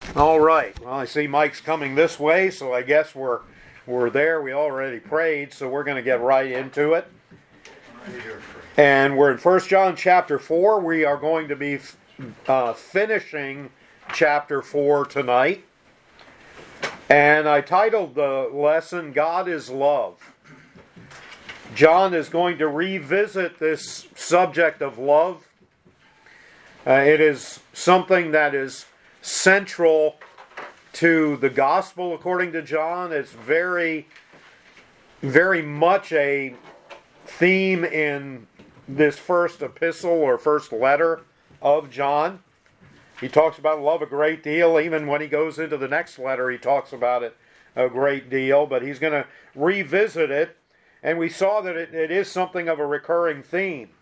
All right. Well, I see Mike's coming this way, so I guess we're there. We already prayed, so we're going to get right into it. And we're in 1 John chapter 4. We are going to be finishing chapter 4 tonight. And I titled the lesson, God is Love. John is going to revisit this subject of love. It is something that is central to the gospel according to John. It's very, very much a theme in this first epistle or first letter of John. He talks about love a great deal. Even when he goes into the next letter, he talks about it a great deal. But he's going to revisit it. And we saw that it is something of a recurring theme.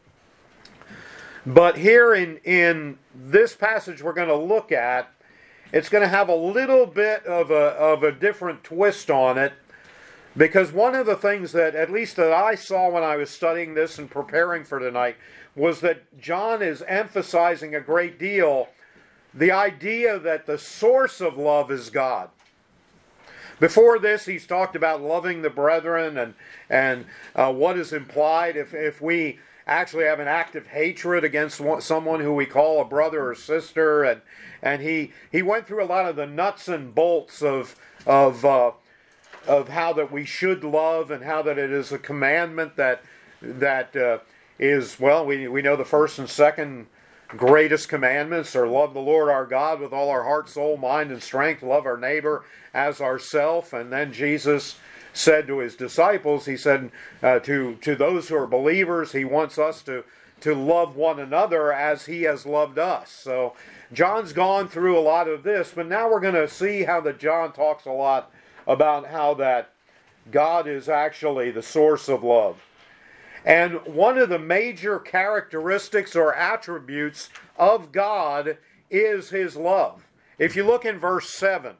But here in this passage we're going to look at, it's going to have a little bit of a different twist on it. Because one of the things that, at least that I saw when I was studying this and preparing for tonight, was that John is emphasizing a great deal the idea that the source of love is God. Before this, he's talked about loving the brethren and what is implied if we actually have an active hatred against someone who we call a brother or sister. And he went through a lot of the nuts and bolts of how that we should love and how that it is a commandment that is, well, we know the first and second greatest commandments are love the Lord our God with all our heart, soul, mind, and strength, love our neighbor as ourself. And then Jesus said to his disciples, he said to those who are believers, he wants us to love one another as he has loved us. So John's gone through a lot of this, but now we're going to see how that John talks a lot about how that God is actually the source of love. And one of the major characteristics or attributes of God is his love. If you look in verse 7,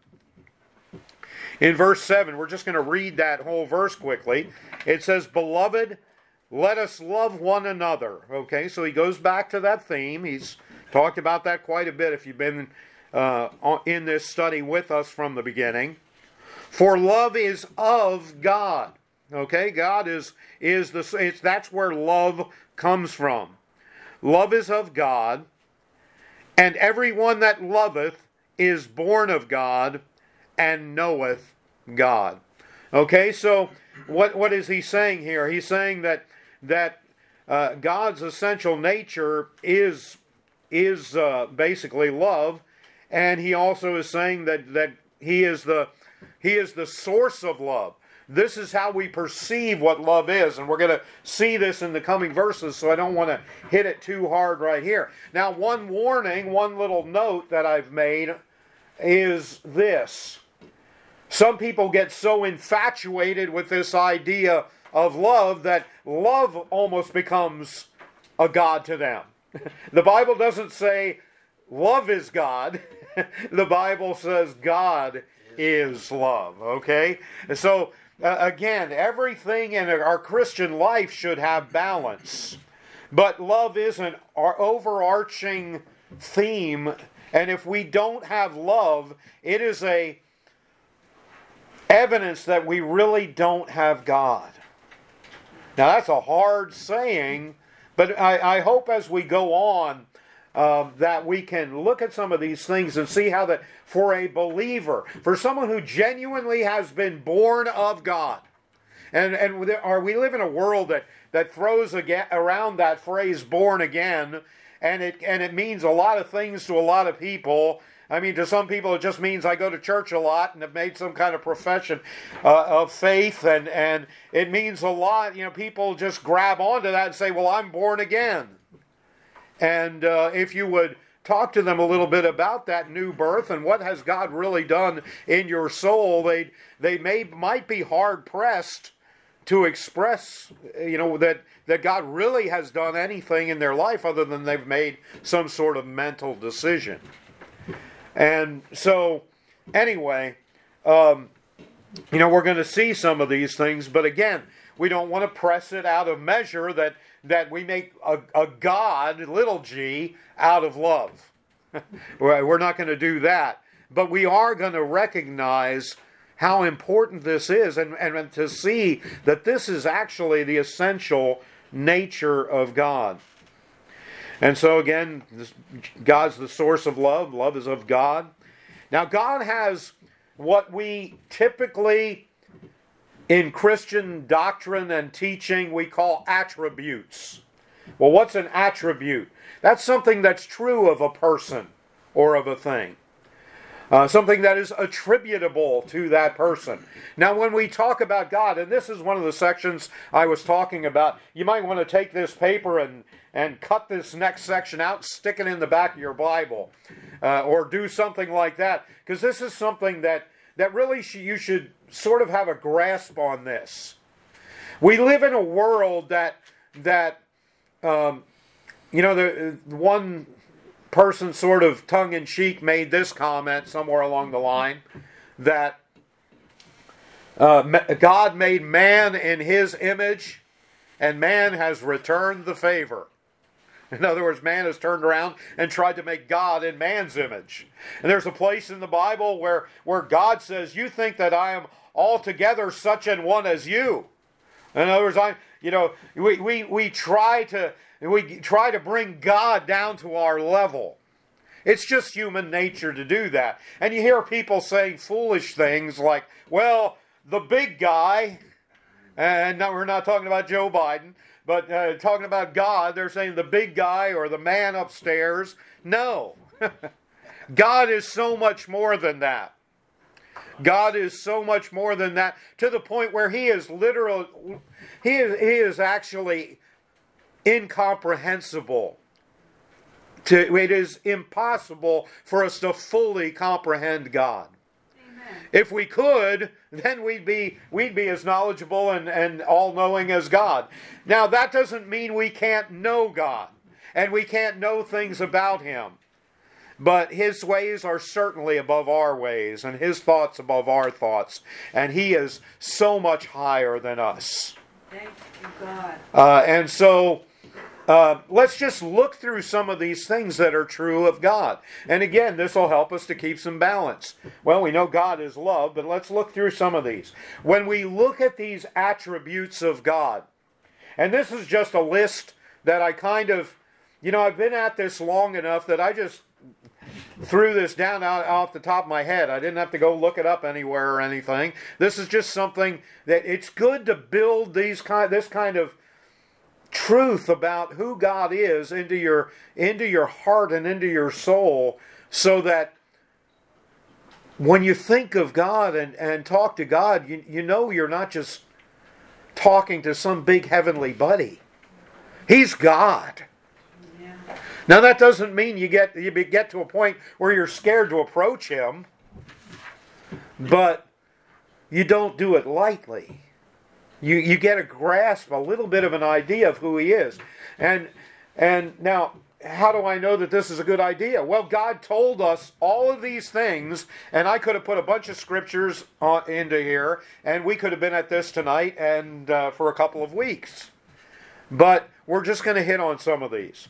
we're just going to read that whole verse quickly. It says, "Beloved, let us love one another." Okay, so he goes back to that theme. He's talked about that quite a bit if you've been in this study with us from the beginning. "For love is of God." Okay, God that's where love comes from. Love is of God, and everyone that loveth is born of God and knoweth God. Okay, so what is he saying here? He's saying that God's essential nature is basically love, and he also is saying that he is the source of love. This is how we perceive what love is, and we're going to see this in the coming verses, so I don't want to hit it too hard right here. Now, one warning, one little note that I've made is this. Some people get so infatuated with this idea of love that love almost becomes a god to them. The Bible doesn't say love is God. The Bible says God is love, okay? So again, everything in our Christian life should have balance. But love is an overarching theme, and if we don't have love, it is a evidence that we really don't have God. Now that's a hard saying, but I hope as we go on that we can look at some of these things and see how that for a believer, for someone who genuinely has been born of God, and we live in a world that throws around that phrase "born again," and it means a lot of things to a lot of people. I mean, to some people it just means I go to church a lot and have made some kind of profession of faith, and it means a lot. You know, people just grab onto that and say, "Well, I'm born again." And if you would talk to them a little bit about that new birth and what has God really done in your soul, they might be hard pressed to express, that God really has done anything in their life other than they've made some sort of mental decision. And so, anyway, we're going to see some of these things, but again, we don't want to press it out of measure that we make a God, little g, out of love. We're not going to do that. but we are going to recognize how important this is, and to see that this is actually the essential nature of God. And so again, God's the source of love. Love is of God. Now God has what we typically in Christian doctrine and teaching we call attributes. Well, what's an attribute? That's something that's true of a person or of a thing. Something that is attributable to that person. Now, when we talk about God, and this is one of the sections I was talking about, you might want to take this paper and cut this next section out, stick it in the back of your Bible, or do something like that, because this is something that really you should sort of have a grasp on this. We live in a world that the one person sort of tongue-in-cheek made this comment somewhere along the line that God made man in His image and man has returned the favor. In other words, man has turned around and tried to make God in man's image. And there's a place in the Bible where God says, you think that I am altogether such an one as you. In other words, we try to bring God down to our level. It's just human nature to do that. And you hear people saying foolish things like, well, the big guy, and now we're not talking about Joe Biden, but talking about God, they're saying the big guy or the man upstairs. No. God is so much more than that. God is so much more than that, to the point where He is literal. He is actually incomprehensible. It is impossible for us to fully comprehend God. Amen. If we could, then we'd be as knowledgeable and all-knowing as God. Now, that doesn't mean we can't know God, and we can't know things about Him. But His ways are certainly above our ways, and His thoughts above our thoughts. And He is so much higher than us. Thank you, God. And so let's just look through some of these things that are true of God. And again, this will help us to keep some balance. Well, we know God is love, but let's look through some of these. When we look at these attributes of God, and this is just a list that I kind of, I've been at this long enough that I just threw this down off the top of my head. I didn't have to go look it up anywhere or anything. This is just something that it's good to build this kind of truth about who God is into your heart and into your soul, so that when you think of God and talk to God, you're not just talking to some big heavenly buddy. He's God. Yeah. Now that doesn't mean you get to a point where you're scared to approach Him, but you don't do it lightly. You get a grasp, a little bit of an idea of who He is. And now, how do I know that this is a good idea? Well, God told us all of these things, and I could have put a bunch of scriptures into here, and we could have been at this tonight and for a couple of weeks. But we're just going to hit on some of these.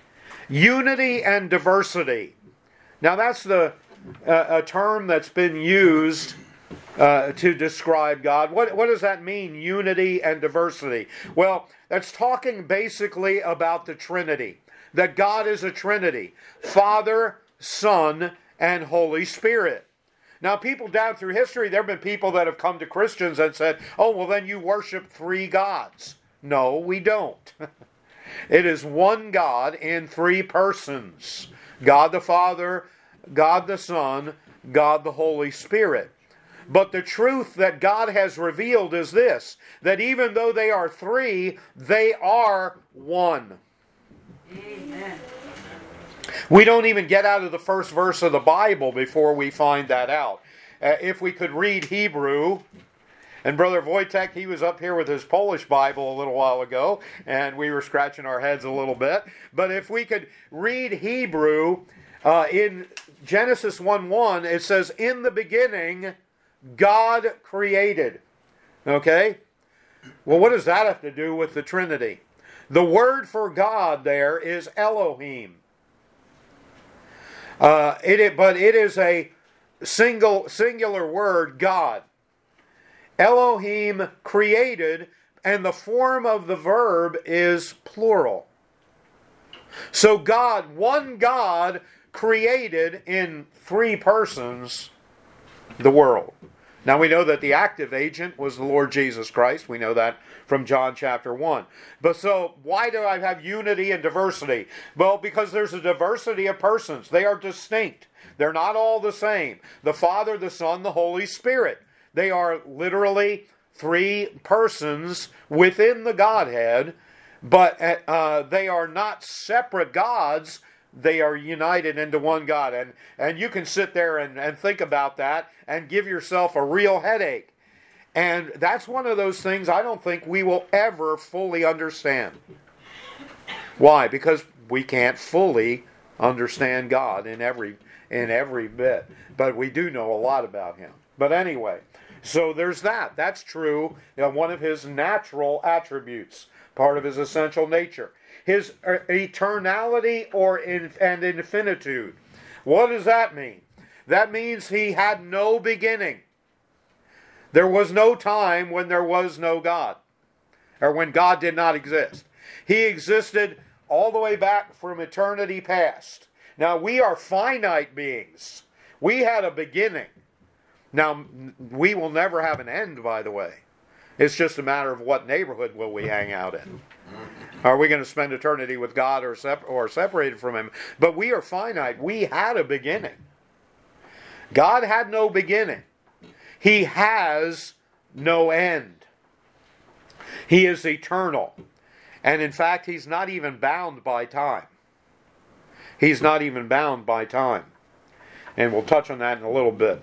Unity and diversity. Now, that's a term that's been used to describe God. What does that mean, unity and diversity? Well, that's talking basically about the Trinity. That God is a Trinity. Father, Son, and Holy Spirit. Now, people down through history, there have been people that have come to Christians and said, oh, well, then you worship three gods. No, we don't. It is one God in three persons. God the Father, God the Son, God the Holy Spirit. But the truth that God has revealed is this, that even though they are three, they are one. Amen. We don't even get out of the first verse of the Bible before we find that out. If we could read Hebrew, and Brother Wojtek, he was up here with his Polish Bible a little while ago, and we were scratching our heads a little bit. But if we could read Hebrew, in Genesis 1:1, it says, in the beginning, God created. Okay? Well, what does that have to do with the Trinity? The word for God there is Elohim. But it is a singular word, God. Elohim created, and the form of the verb is plural. So God, one God, created in three persons the world. Now we know that the active agent was the Lord Jesus Christ. We know that from John chapter 1. But so, why do I have unity and diversity? Well, because there's a diversity of persons. They are distinct. They're not all the same. The Father, the Son, the Holy Spirit. They are literally three persons within the Godhead, but they are not separate gods. They are united into one God. And you can sit there and think about that and give yourself a real headache. And that's one of those things I don't think we will ever fully understand. Why? Because we can't fully understand God in every bit. But we do know a lot about Him. But anyway, so there's that. That's true. One of His natural attributes, part of His essential nature. His eternality and infinitude. What does that mean? That means He had no beginning. There was no time when there was no God, or when God did not exist. He existed all the way back from eternity past. Now, we are finite beings. We had a beginning. Now, we will never have an end, by the way. It's just a matter of what neighborhood will we hang out in. Are we going to spend eternity with God or separated from Him? But we are finite. We had a beginning. God had no beginning. He has no end. He is eternal. And in fact, He's not even bound by time. He's not even bound by time. And we'll touch on that in a little bit.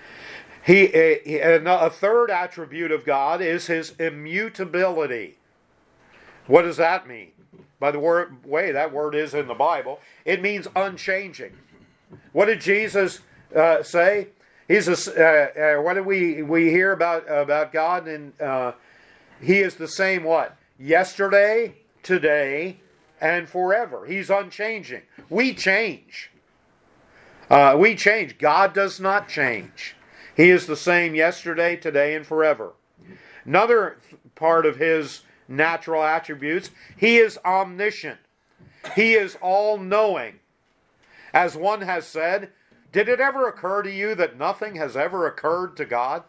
A third attribute of God is His immutability. What does that mean? By the way that word is in the Bible, it means unchanging. What did Jesus say? He's what did we hear about God? And He is the same what? Yesterday, today, and forever. He's unchanging. We change. We change. God does not change. He is the same yesterday, today, and forever. Another part of His natural attributes, He is omniscient. He is all-knowing. As one has said, did it ever occur to you that nothing has ever occurred to God?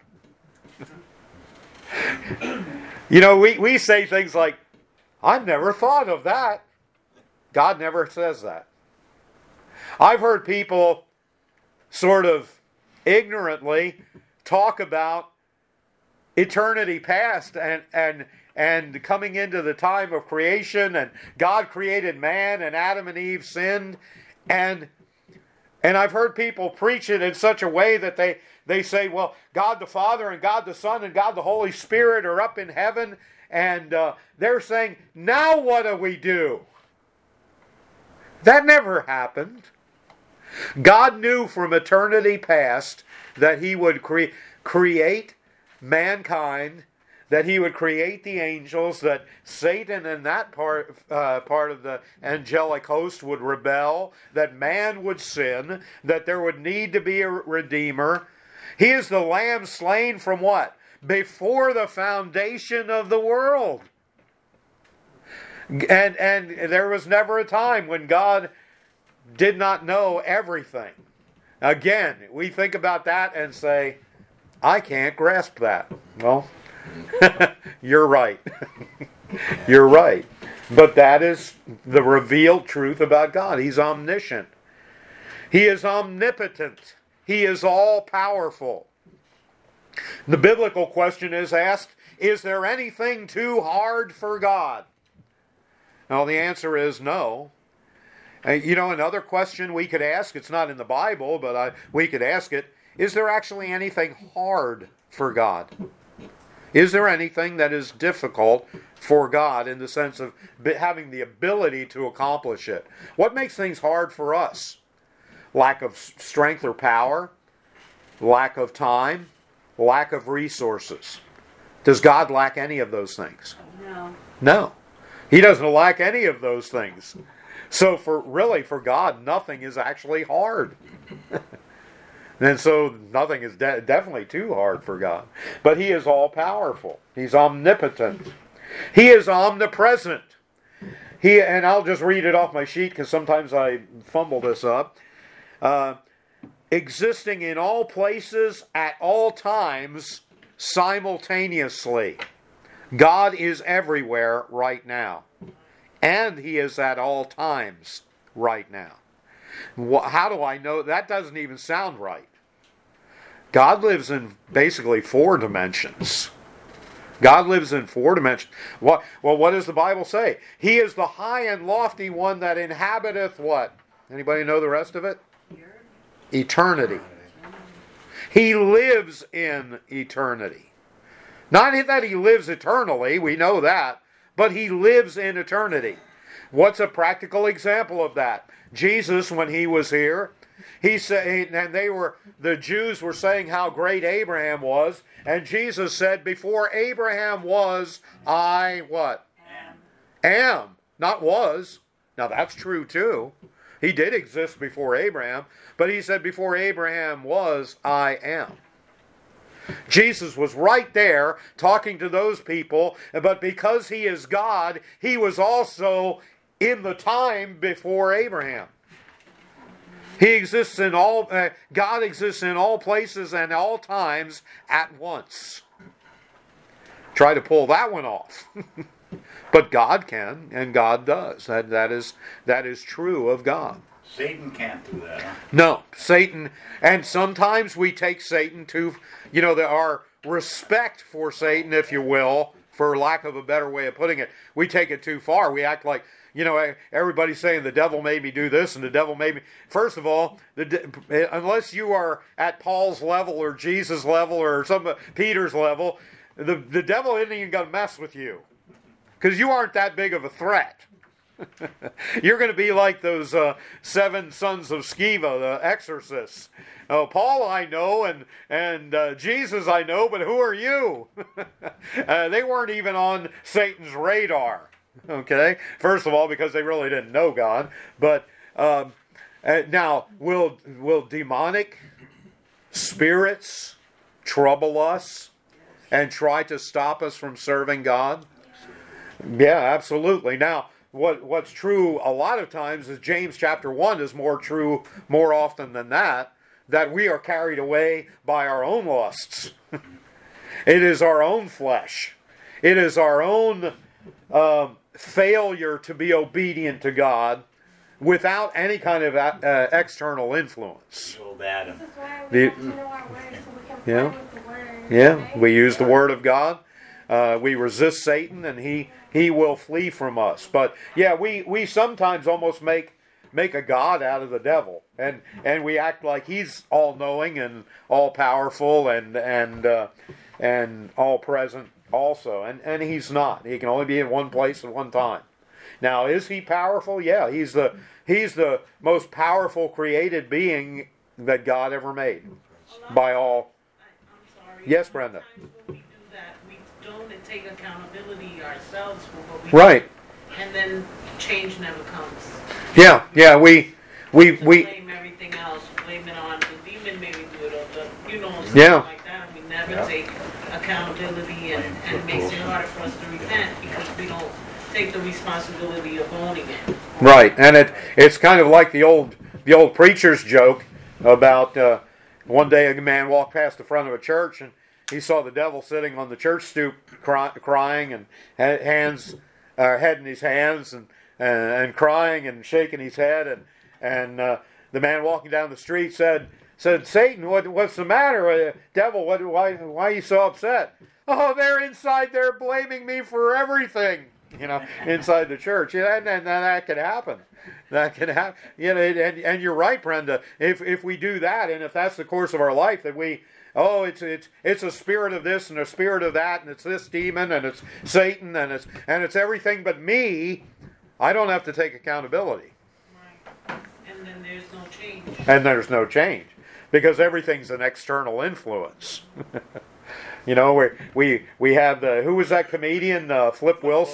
We say things like, I've never thought of that. God never says that. I've heard people sort of ignorantly talk about eternity past and coming into the time of creation, and God created man and Adam and Eve sinned, and I've heard people preach it in such a way that they say, well, God the Father and God the Son and God the Holy Spirit are up in heaven, and they're saying, now what do we do? That never happened. God knew from eternity past that He would create mankind, that He would create the angels, that Satan and that part of the angelic host would rebel, that man would sin, that there would need to be a Redeemer. He is the Lamb slain from what? Before the foundation of the world. And there was never a time when God did not know everything. Again, we think about that and say, I can't grasp that. Well, you're right. You're right. But that is the revealed truth about God. He's omniscient. He is omnipotent. He is all-powerful. The biblical question is asked, is there anything too hard for God? Now, the answer is no. Another question we could ask, it's not in the Bible, but we could ask it, is there actually anything hard for God? Is there anything that is difficult for God in the sense of having the ability to accomplish it? What makes things hard for us? Lack of strength or power? Lack of time? Lack of resources? Does God lack any of those things? No. No. He doesn't lack any of those things. So for God, nothing is actually hard. And so nothing is definitely too hard for God. But He is all-powerful. He's omnipotent. He is omnipresent. And I'll just read it off my sheet because sometimes I fumble this up. Existing in all places at all times simultaneously. God is everywhere right now. And He is at all times right now. How do I know? That doesn't even sound right. God lives in basically 4 dimensions. God lives in 4 dimensions. Well, what does the Bible say? He is the high and lofty one that inhabiteth what? Anybody know the rest of it? Eternity. He lives in eternity. Not that He lives eternally, we know that, but He lives in eternity. What's a practical example of that? Jesus, when He was here, He said, and the Jews were saying how great Abraham was, and Jesus said, before Abraham was, I what? Am. Not was. Now that's true too. He did exist before Abraham, but He said, before Abraham was, I am. Jesus was right there talking to those people, but because He is God, He was also in the time before Abraham. He exists in all. God exists in all places and all times at once. Try to pull that one off, but God can, and God does. That is true of God. Satan can't do that. Huh? No, Satan, and sometimes we take Satan to, our respect for Satan, if you will, for lack of a better way of putting it, we take it too far. We act like, everybody's saying the devil made me do this and the devil made me. First of all, unless you are at Paul's level or Jesus' level or Peter's level, the devil isn't even going to mess with you because you aren't that big of a threat. You're going to be like those 7 sons of Sceva, the exorcists. Paul I know and Jesus I know, but who are you? They weren't even on Satan's radar. Okay, first of all, because they really didn't know God. But now, will demonic spirits trouble us and try to stop us from serving God? Yeah, absolutely. Now, what's true a lot of times is James chapter 1 is more true more often than that we are carried away by our own lusts. It is our own flesh. It is our own failure to be obedient to God without any kind of external influence. Old Adam. Yeah, we use the Word of God. We resist Satan, and he will flee from us. But yeah, we sometimes almost make a god out of the devil, and we act like he's all-knowing and all-powerful and all-present also, and he's not. He can only be in one place at one time. Now, is he powerful? Yeah, he's the most powerful created being that God ever made by all. I'm sorry. Yes, Brenda. Sometimes when we do that, we don't take accountability ourselves for what we Right. do, and then change never comes. Yeah, we blame everything else, blame it on the demon maybe do it, or something like that, and we never take accountability, and it makes it harder for us to repent because we don't take the responsibility of owning it. Right, and it's kind of like the old preacher's joke about one day a man walked past the front of a church and he saw the devil sitting on the church stoop crying and head in his hands and crying and shaking his head, and the man walking down the street said, Satan, what's the matter? Devil, why are you so upset? Oh, they're inside there blaming me for everything, inside the church. And that can happen. That can happen. And you're right, Brenda. If we do that, and if that's the course of our life, that it's a spirit of this and a spirit of that, and it's this demon and it's Satan and it's everything but me, I don't have to take accountability. Right. And then there's no change. And there's no change. Because everything's an external influence. We have who was that comedian, Flip Wilson?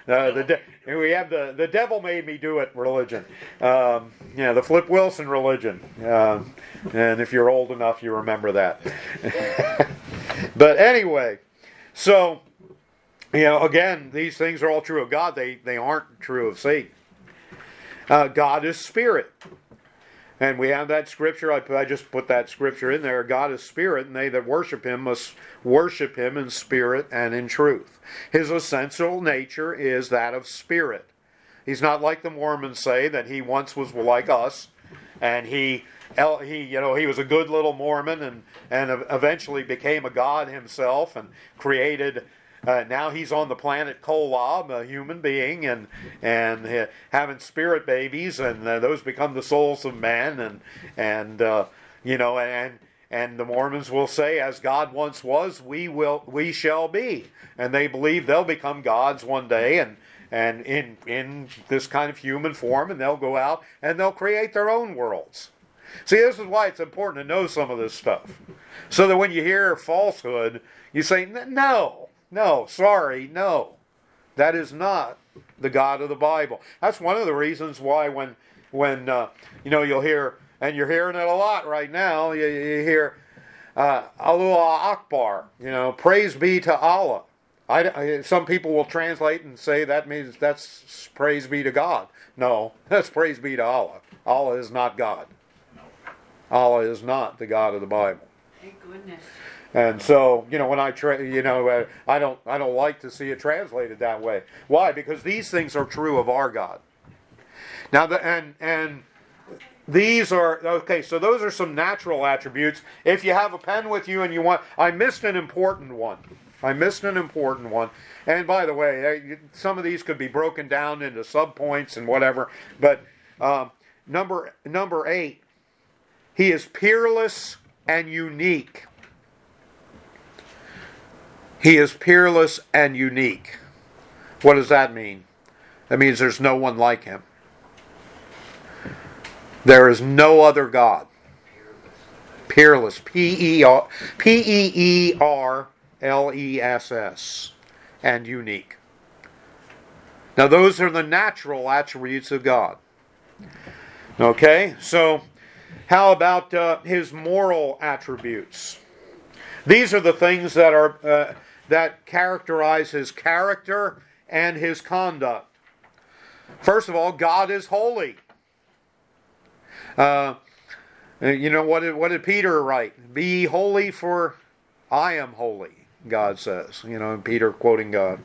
We have the devil made me do it religion. The Flip Wilson religion. And if you're old enough, you remember that. But anyway, so, again, these things are all true of God. They aren't true of Satan. God is spirit. And we have that scripture. I just put that scripture in there. God is spirit, and they that worship him must worship him in spirit and in truth. His essential nature is that of spirit. He's not like the Mormons say, that he once was like us, and he was a good little Mormon, and eventually became a god himself and created. Now he's on the planet Kolob, a human being, and having spirit babies, and those become the souls of man, and the Mormons will say, as God once was, we shall be, and they believe they'll become gods one day, and in this kind of human form, and they'll go out and they'll create their own worlds. See, this is why it's important to know some of this stuff, so that when you hear falsehood, you say, No, sorry, no. That is not the God of the Bible. That's one of the reasons why when you'll hear, and you're hearing it a lot right now, you hear Allah Akbar, praise be to Allah. Some people will translate and say that means that's praise be to God. No, that's praise be to Allah. Allah is not God. Allah is not the God of the Bible. Thank goodness. And so, when I I don't like to see it translated that way. Why? Because these things are true of our God. Now, and these are okay. So those are some natural attributes. If you have a pen with you and you want, I missed an important one. And by the way, some of these could be broken down into subpoints and whatever. But number 8, he is peerless and unique. He is peerless and unique. What does that mean? That means there's no one like him. There is no other God. Peerless. Peerless. And unique. Now those are the natural attributes of God. Okay, so how about his moral attributes? These are the things that are that characterize his character and his conduct. First of all, God is holy. What did Peter write? Be ye holy, for I am holy, God says. Peter quoting God.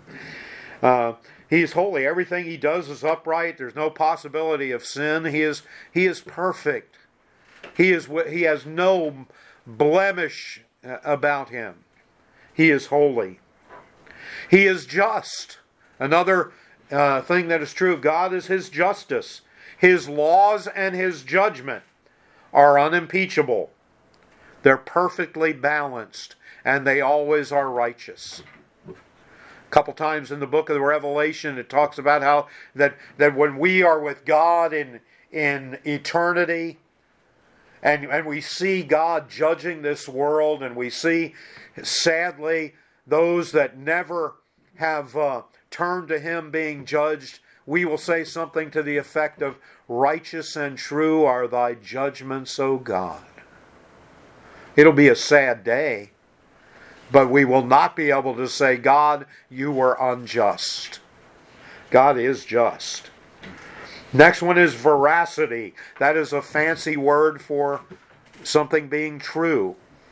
He's holy. Everything he does is upright. There's no possibility of sin. He is perfect. He has no blemish about him. He is holy. He is just. Another thing that is true of God is his justice. His laws and his judgment are unimpeachable. They're perfectly balanced, and they always are righteous. A couple times in the book of the Revelation, it talks about how that when we are with God in eternity, and we see God judging this world, and we see, sadly, those that never have turned to him being judged, we will say something to the effect of, righteous and true are thy judgments, O God. It'll be a sad day, but we will not be able to say, God, you were unjust. God is just. Next one is veracity. That is a fancy word for something being true.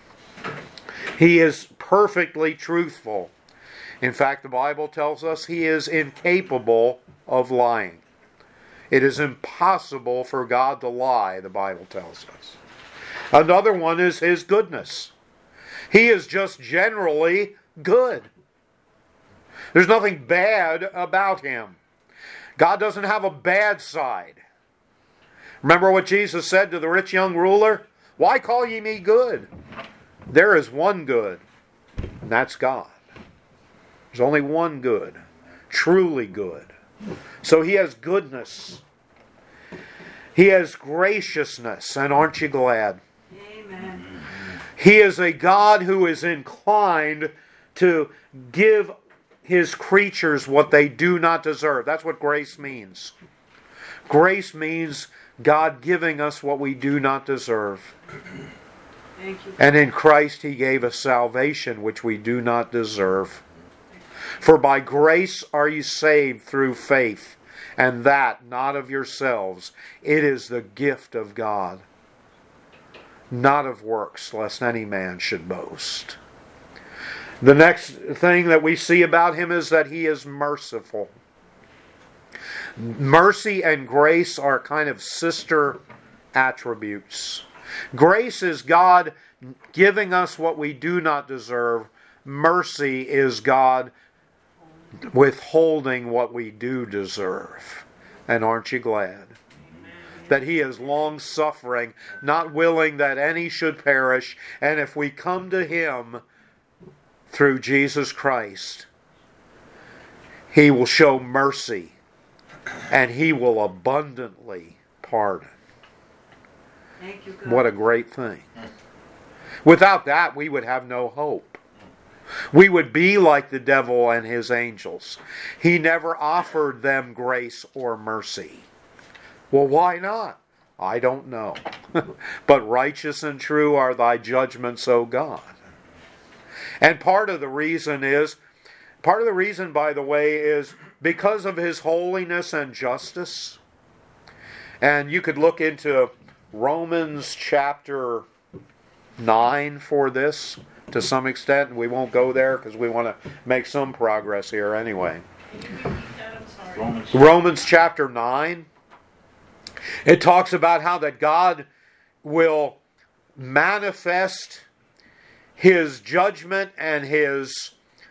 He is perfectly truthful. In fact, the Bible tells us he is incapable of lying. It is impossible for God to lie, the Bible tells us. Another one is his goodness. He is just generally good. There's nothing bad about him. God doesn't have a bad side. Remember what Jesus said to the rich young ruler? Why call ye me good? There is one good, and that's God. There's only one good, truly good. So he has goodness. He has graciousness, and aren't you glad? Amen. He is a God who is inclined to give His creatures what they do not deserve. That's what grace means. Grace means God giving us what we do not deserve. Thank you. And in Christ He gave us salvation which we do not deserve. For by grace are you saved through faith, and that not of yourselves. It is the gift of God, not of works, lest any man should boast. The next thing that we see about Him is that He is merciful. Mercy and grace are kind of sister attributes. Grace is God giving us what we do not deserve. Mercy is God withholding what we do deserve. And aren't you glad that He is long-suffering, not willing that any should perish, and if we come to Him through Jesus Christ, He will show mercy and He will abundantly pardon. Thank you, God. What a great thing. Without that, we would have no hope. We would be like the devil and his angels. He never offered them grace or mercy. Well, why not? I don't know. But righteous and true are thy judgments, O God. And part of the reason, by the way, is because of His holiness and justice. And you could look into Romans chapter 9 for this to some extent. We won't go there because we want to make some progress here anyway. Romans chapter 9. It talks about how that God will manifest His judgment and His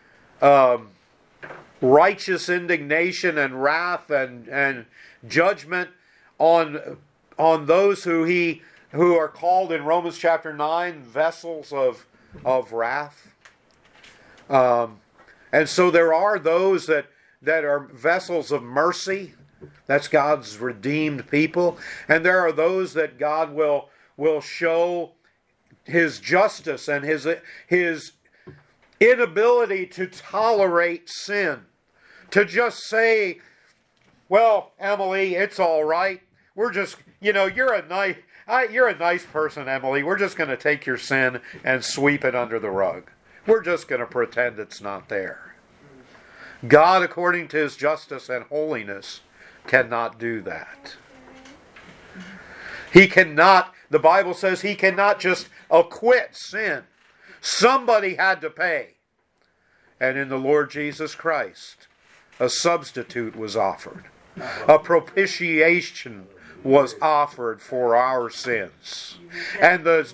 righteous indignation and wrath and judgment on those who are called in Romans chapter 9 vessels of wrath. And so there are those that are vessels of mercy. That's God's redeemed people. And there are those that God will show His justice and His inability to tolerate sin. To just say, well, Emily, it's all right. We're just, you're a nice person, Emily. We're just going to take your sin and sweep it under the rug. We're just going to pretend it's not there. God, according to His justice and holiness, cannot do that. He cannot, the Bible says He cannot just acquit sin. Somebody had to pay. And in the Lord Jesus Christ, a substitute was offered. A propitiation was offered for our sins. And the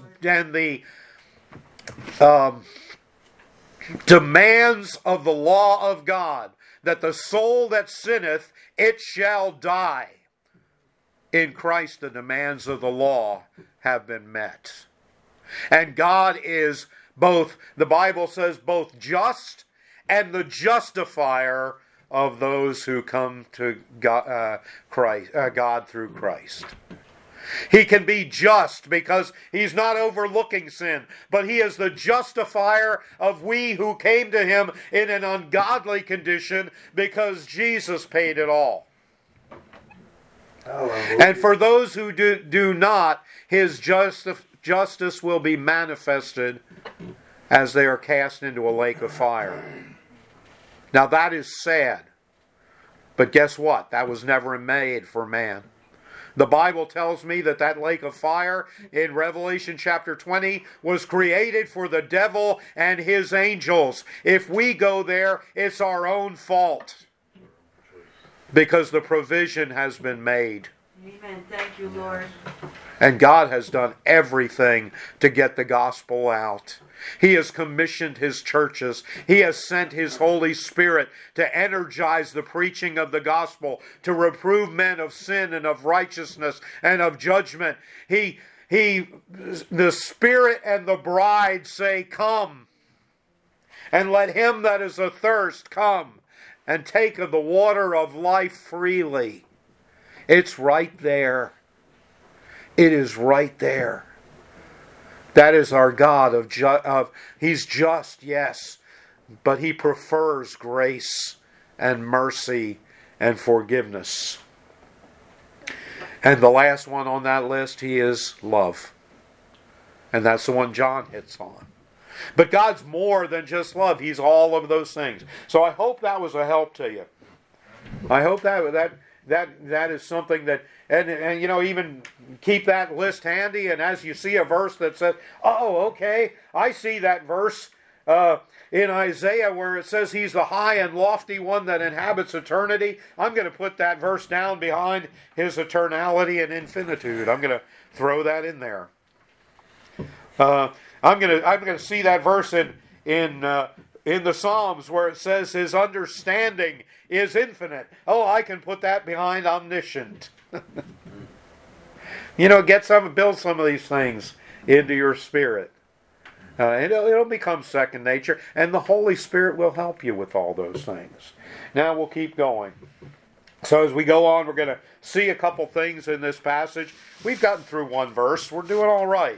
demands of the law of God, that the soul that sinneth, it shall die. In Christ, the demands of the law have been met. And God is both, the Bible says, both just and the justifier of those who come to God through Christ. He can be just because He's not overlooking sin, but He is the justifier of we who came to Him in an ungodly condition because Jesus paid it all. Hallelujah. And for those who do not, His justice will be manifested as they are cast into a lake of fire. Now that is sad. But guess what? That was never made for man. The Bible tells me that lake of fire in Revelation chapter 20 was created for the devil and his angels. If we go there, it's our own fault. Because the provision has been made. Amen. Thank you, Lord. And God has done everything to get the gospel out. He has commissioned His churches. He has sent His Holy Spirit to energize the preaching of the gospel, to reprove men of sin and of righteousness and of judgment. The Spirit and the bride say, "Come, and let him that is athirst come, and take of the water of life freely." It's right there. It is right there. That is our God He's just, yes. but he prefers grace and mercy and forgiveness. And the last one on that list, he is love. And that's the one John hits on. But God's more than just love. He's all of those things. So I hope that was a help to you. I hope that is something that, and you know, even keep that list handy. And as you see a verse that says, oh, okay, I see that verse in Isaiah where it says he's the high and lofty one that inhabits eternity. I'm going to put that verse down behind his eternality and infinitude. I'm going to throw that in there. I'm going to see that verse in the Psalms where it says his understanding is infinite. Oh, I can put that behind omniscient. You know, build some of these things into your spirit. It'll become second nature, and the Holy Spirit will help you with all those things. Now we'll keep going. So as we go on, we're going to see a couple things in this passage. We've gotten through one verse. We're doing all right.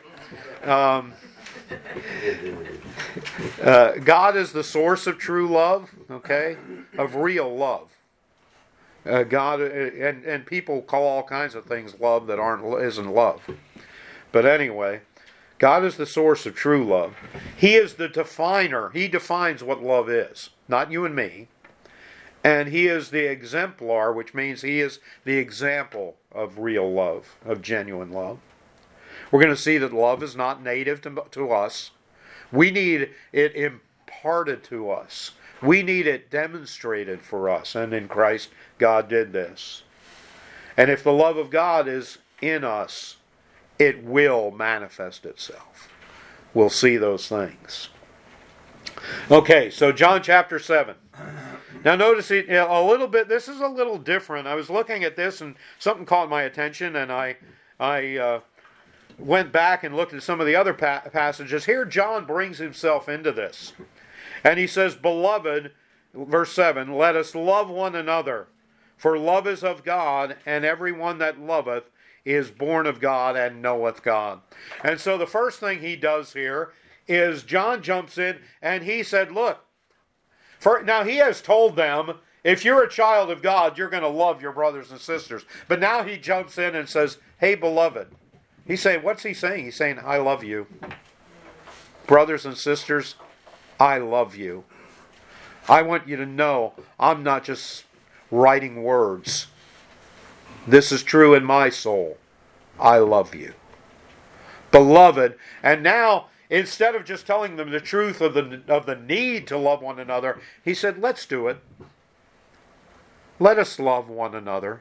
God is the source of true love, okay, of real love. God and people call all kinds of things love that isn't love. But anyway, God is the source of true love. He is the definer. He defines what love is, not you and me. And he is the exemplar, which means he is the example of real love, of genuine love. We're going to see that love is not native to us. We need it imparted to us. We need it demonstrated for us. And in Christ, God did this. And if the love of God is in us, it will manifest itself. We'll see those things. Okay, so John chapter 7. Now notice a little bit, this is a little different. I was looking at this and something caught my attention, and I went back and looked at some of the other passages. Here John brings himself into this. And he says, Beloved, verse 7, let us love one another, for love is of God, and everyone that loveth is born of God and knoweth God. And so the first thing he does here is John jumps in and he said, look, now he has told them, if you're a child of God, you're going to love your brothers and sisters. But now he jumps in and says, hey, beloved. He's saying, what's he saying? He's saying, I love you. Brothers and sisters, I love you. I want you to know I'm not just writing words. This is true in my soul. I love you. Beloved, and now instead of just telling them the truth of the need to love one another, he said, let's do it. Let us love one another.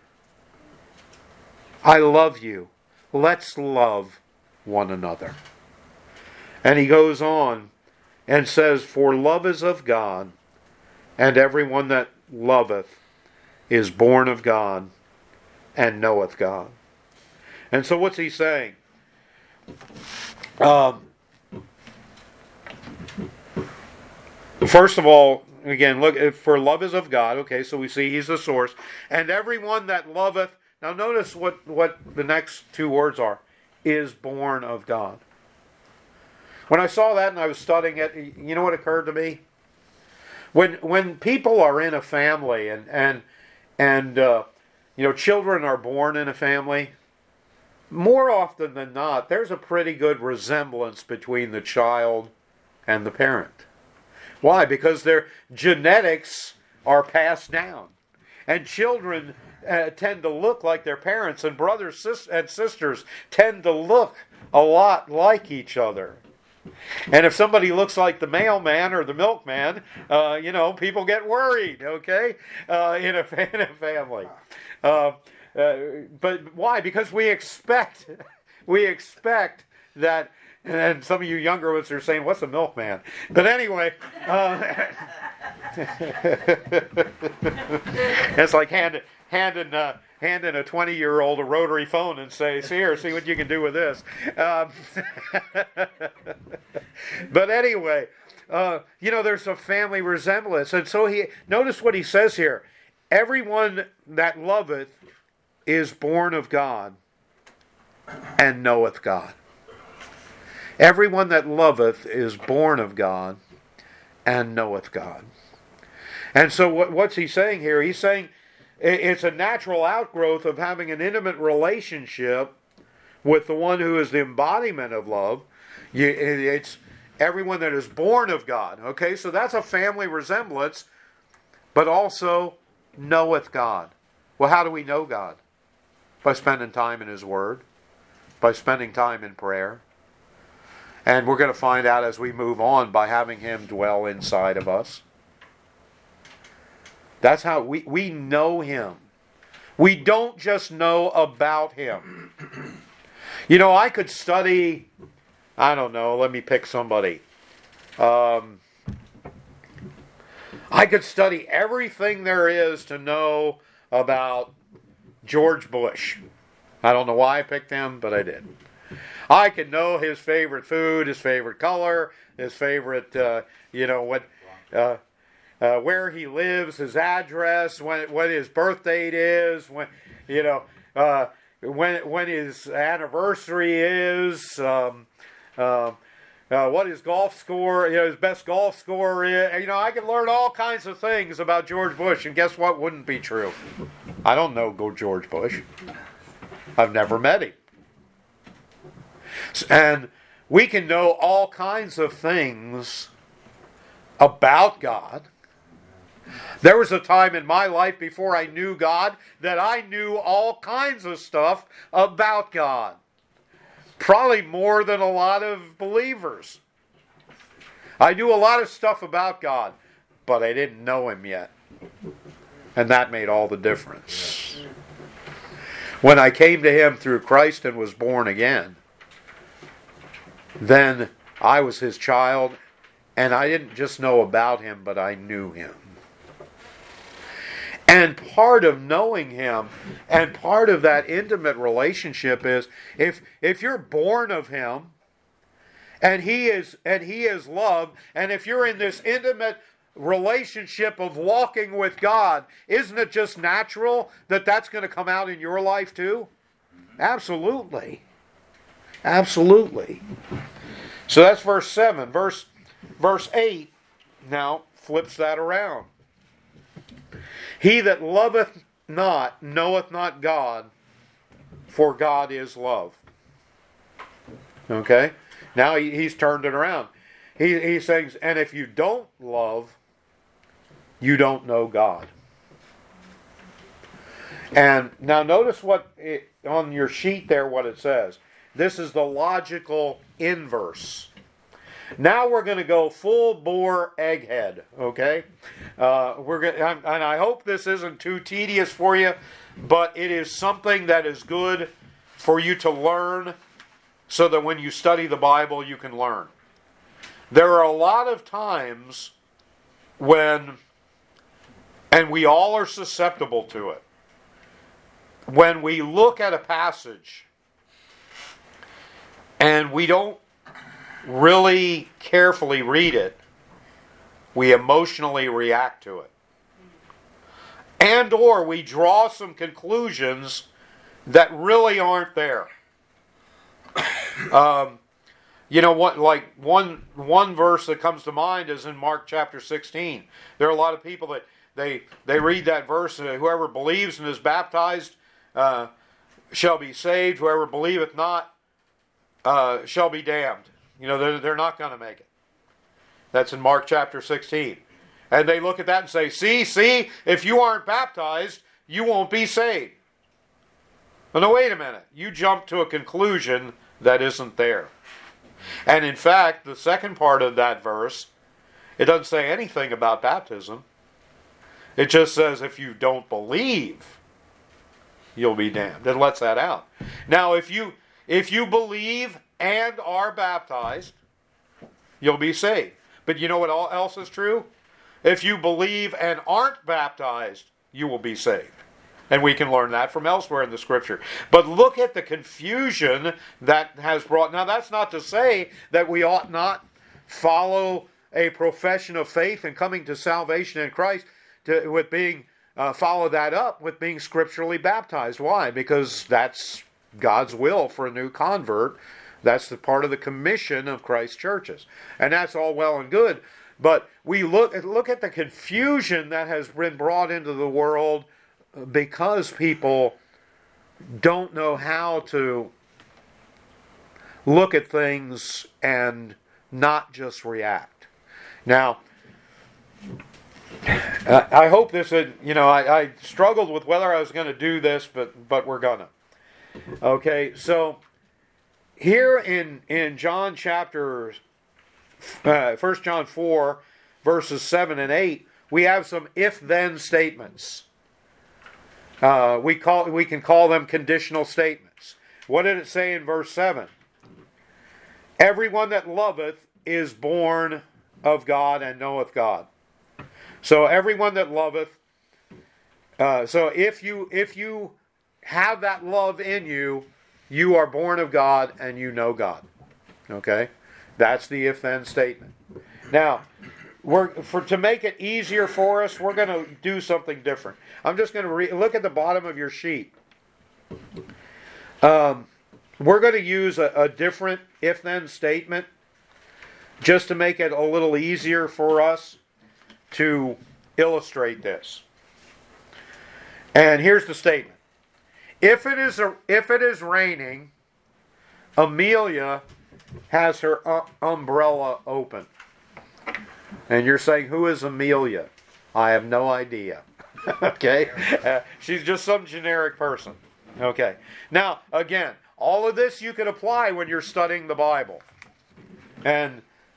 I love you. Let's love one another. And he goes on and says, for love is of God, and everyone that loveth is born of God and knoweth God. And so what's he saying? First of all, again, look, for love is of God. Okay, so we see he's the source. And everyone that loveth, now notice what the next two words are, is born of God. When I saw that and I was studying it, you know what occurred to me? When people are in a family and children are born in a family, more often than not, there's a pretty good resemblance between the child and the parent. Why? Because their genetics are passed down. And children tend to look like their parents, and brothers and sisters tend to look a lot like each other. And if somebody looks like the mailman or the milkman, people get worried, okay, in a family. But why? Because we expect that, and some of you younger ones are saying, what's a milkman? But anyway, it's like handing a 20-year-old a rotary phone and say, here, see what you can do with this. But anyway, there's a family resemblance. And so notice what he says here. Everyone that loveth is born of God and knoweth God. Everyone that loveth is born of God and knoweth God. And so what's he saying here? He's saying it's a natural outgrowth of having an intimate relationship with the one who is the embodiment of love. It's everyone that is born of God. Okay, so that's a family resemblance, but also knoweth God. Well, how do we know God? By spending time in His Word, by spending time in prayer. And we're going to find out as we move on by having Him dwell inside of us. That's how we know Him. We don't just know about Him. You know, I could study, I don't know, let me pick somebody. I could study everything there is to know about George Bush. I don't know why I picked him, but I did. I could know his favorite food, his favorite color, his favorite, where he lives, his address, what his birth date is, when his anniversary is, what his golf score, his best golf score is. I can learn all kinds of things about George Bush, and guess what wouldn't be true? I don't know George Bush. I've never met him. And we can know all kinds of things about God. There was a time in my life before I knew God that I knew all kinds of stuff about God. Probably more than a lot of believers. I knew a lot of stuff about God, but I didn't know Him yet. And that made all the difference. When I came to Him through Christ and was born again, then I was His child, and I didn't just know about Him, but I knew Him. And part of knowing Him, and part of that intimate relationship is, if you're born of Him, and He is love, and if you're in this intimate relationship of walking with God, isn't it just natural that that's going to come out in your life too? Absolutely. Absolutely. So that's verse 7. Verse 8 now flips that around. He that loveth not knoweth not God, for God is love. Okay? Now he's turned it around. He's saying, and if you don't love, you don't know God. And now notice on your sheet there what it says. This is the logical inverse. Now we're going to go full bore egghead, okay? And I hope this isn't too tedious for you, but it is something that is good for you to learn so that when you study the Bible you can learn. There are a lot of times when, and we all are susceptible to it, when we look at a passage and we don't really carefully read it, we emotionally react to it. And or we draw some conclusions that really aren't there. One verse that comes to mind is in Mark chapter 16. There are a lot of people that they read that verse, whoever believes and is baptized shall be saved, whoever believeth not shall be damned. They're not going to make it. That's in Mark chapter 16. And they look at that and say, see, if you aren't baptized, you won't be saved. Well, no, wait a minute. You jump to a conclusion that isn't there. And in fact, the second part of that verse, it doesn't say anything about baptism. It just says if you don't believe, you'll be damned. It lets that out. Now, if you believe and are baptized, you'll be saved. But you know what else is true? If you believe and aren't baptized, you will be saved. And we can learn that from elsewhere in the Scripture. But look at the confusion that has brought. Now, that's not to say that we ought not follow a profession of faith and coming to salvation in Christ with being follow that up with being scripturally baptized. Why? Because that's God's will for a new convert. That's the part of the commission of Christ's churches. And that's all well and good. But we look at the confusion that has been brought into the world because people don't know how to look at things and not just react. Now, I hope this had, I struggled with whether I was going to do this, but we're gonna. Okay, so here in John chapter 1 John 4 verses 7 and 8, we have some if-then statements. We can call them conditional statements. What did it say in verse 7? Everyone that loveth is born of God and knoweth God. So everyone that loveth, so if you have that love in you, you are born of God and you know God. Okay? That's the if-then statement. Now, to make it easier for us, we're going to do something different. I'm just going to look at the bottom of your sheet. We're going to use a different if-then statement just to make it a little easier for us to illustrate this. And here's the statement. If it is raining, Amelia has her umbrella open. And you're saying, who is Amelia? I have no idea. Okay? She's just some generic person. Okay. Now, again, all of this you can apply when you're studying the Bible. And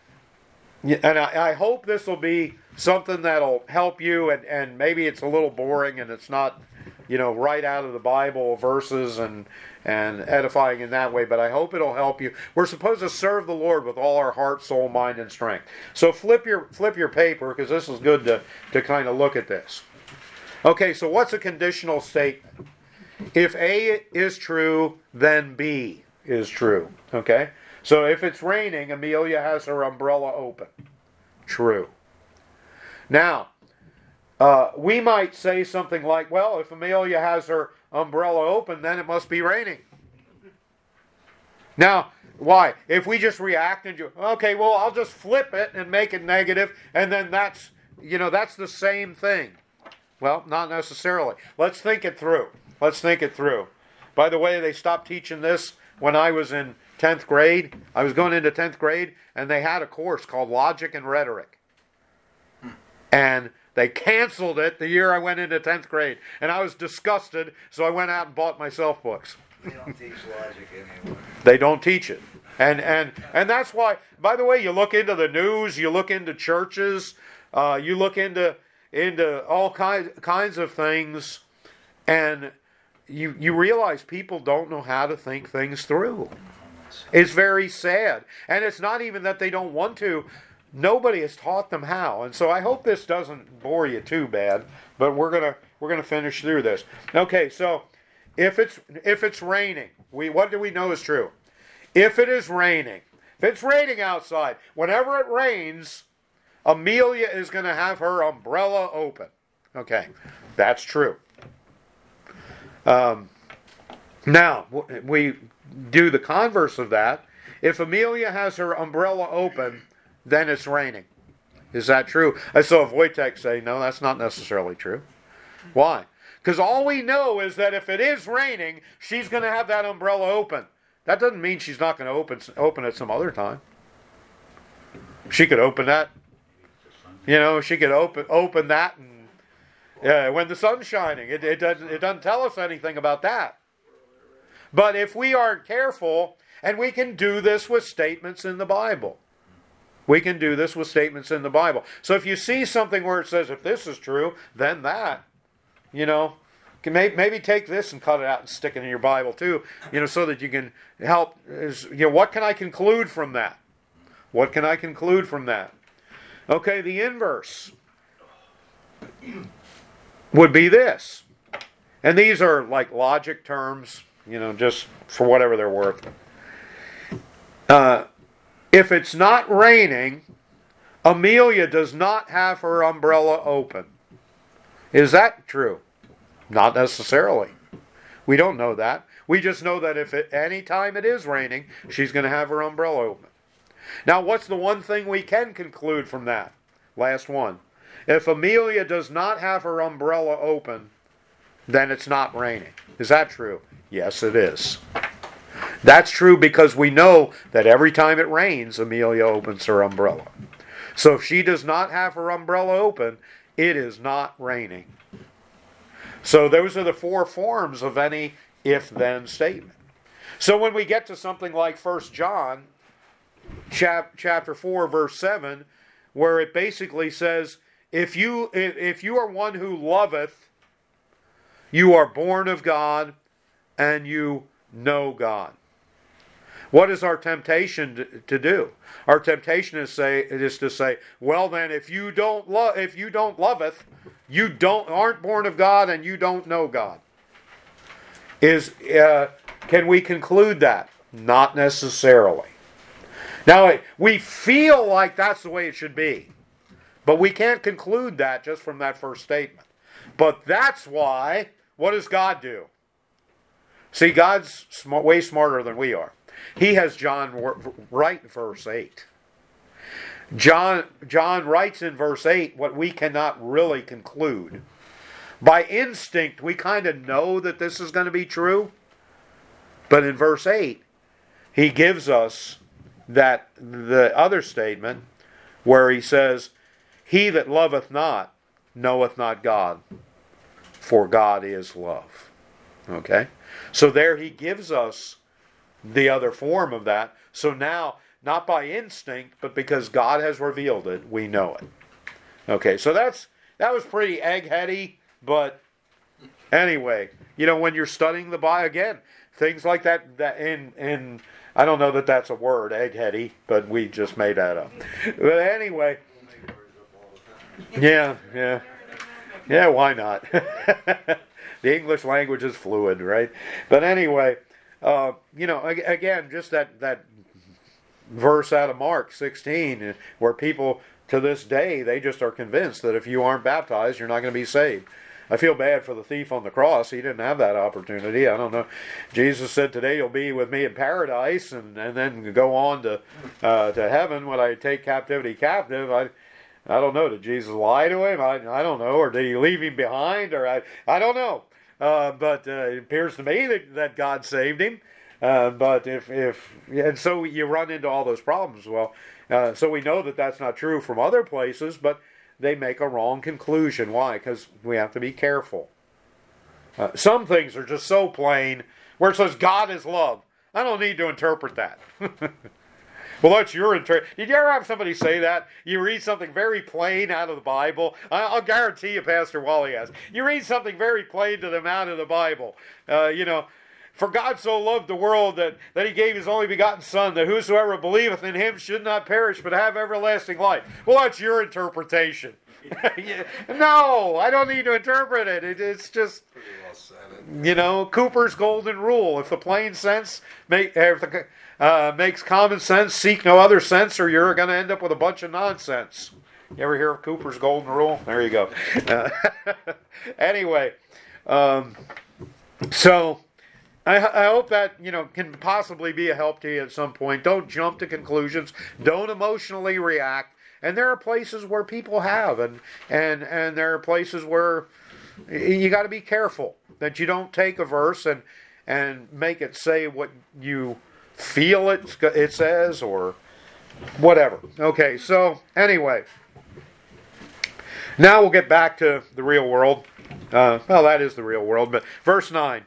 I hope this will be something that'll help you, and maybe it's a little boring and it's not, right out of the Bible verses and edifying in that way, but I hope it'll help you. We're supposed to serve the Lord with all our heart, soul, mind, and strength. So flip your paper, because this is good to kind of look at this. Okay, so what's a conditional statement? If A is true, then B is true. Okay? So if it's raining, Amelia has her umbrella open. True. Now, we might say something like, well, if Amelia has her umbrella open, then it must be raining. Now, why? If we just react and okay, well, I'll just flip it and make it negative, and then that's the same thing. Well, not necessarily. Let's think it through. By the way, they stopped teaching this when I was in 10th grade. I was going into 10th grade, and they had a course called Logic and Rhetoric. And they canceled it the year I went into 10th grade. And I was disgusted, so I went out and bought myself books. They don't teach logic anymore. They don't teach it. And that's why, by the way, you look into the news, you look into churches, you look into all kinds of things, and you realize people don't know how to think things through. It's very sad. And it's not even that they don't want to. Nobody has taught them how. And so I hope this doesn't bore you too bad, but we're gonna finish through this. Okay, so if it's raining, what do we know is true? If it is raining, if it's raining outside, whenever it rains, Amelia is going to have her umbrella open. Okay, that's true. Now, we do the converse of that. If Amelia has her umbrella open, then it's raining. Is that true? I saw Wojtek say, no, that's not necessarily true. Why? Because all we know is that if it is raining, she's going to have that umbrella open. That doesn't mean she's not going to open it some other time. She could open that. She could open that and when the sun's shining. It doesn't tell us anything about that. But if we aren't careful, and we can do this with statements in the Bible. We can do this with statements in the Bible. So if you see something where it says, if this is true, then that, can maybe take this and cut it out and stick it in your Bible too, so that you can help. What can I conclude from that? What can I conclude from that? Okay, the inverse would be this. And these are like logic terms, just for whatever they're worth. If it's not raining, Amelia does not have her umbrella open. Is that true? Not necessarily. We don't know that. We just know that if any time it is raining, she's going to have her umbrella open. Now, what's the one thing we can conclude from that? last one. If Amelia does not have her umbrella open, then it's not raining. Is that true? Yes, it is. That's true because we know that every time it rains, Amelia opens her umbrella. So if she does not have her umbrella open, it is not raining. So those are the 4 forms of any if-then statement. So when we get to something like 1 John chapter 4, verse 7, where it basically says, if you are one who loveth, you are born of God, and you know God. What is our temptation to do? Our temptation is to say, well then, if you don't loveth, you aren't born of God, and you don't know God. Can we conclude that? Not necessarily. Now, we feel like that's the way it should be, but we can't conclude that just from that first statement. But that's why, what does God do? See, God's way smarter than we are. He has John write in verse 8. John writes in verse 8 what we cannot really conclude. By instinct, we kind of know that this is going to be true. But in verse 8, he gives us the other statement where he says, he that loveth not knoweth not God, for God is love. Okay? So there he gives us the other form of that. So now, not by instinct, but because God has revealed it, we know it. Okay, so that was pretty eggheady, but anyway, when you're studying the Bible, again, things like that in I don't know that that's a word, eggheady, but we just made that up. But anyway, yeah, why not? The English language is fluid, right? But anyway, again, just that verse out of Mark 16, where people to this day, they just are convinced that if you aren't baptized, you're not going to be saved. I feel bad for the thief on the cross. He didn't have that opportunity. I don't know. Jesus said, today you'll be with me in paradise, and then go on to heaven when I take captivity captive. I don't know. Did Jesus lie to him? I don't know. Or did he leave him behind? Or I don't know. But it appears to me that God saved him. But and so you run into all those problems. Well, so we know that that's not true from other places, but they make a wrong conclusion. Why? Because we have to be careful. Some things are just so plain, where it says God is love. I don't need to interpret that. Well, that's your interpretation. Did you ever have somebody say that? You read something very plain out of the Bible. I'll guarantee you, Pastor Wally has. You read something very plain to them out of the Bible. For God so loved the world that he gave his only begotten Son, that whosoever believeth in him should not perish, but have everlasting life. Well, that's your interpretation. No, I don't need to interpret it. It's just, Cooper's golden rule. If the plain sense makes common sense, seek no other sense, or you're going to end up with a bunch of nonsense. You ever hear of Cooper's golden rule? There you go. Anyway, so I hope that can possibly be a help to you at some point. Don't jump to conclusions. Don't emotionally react. And there are places where people have, and there are places where you got to be careful that you don't take a verse and make it say what you feel it says or whatever. Okay, so anyway, now we'll get back to the real world. Well, that is the real world, but verse 9.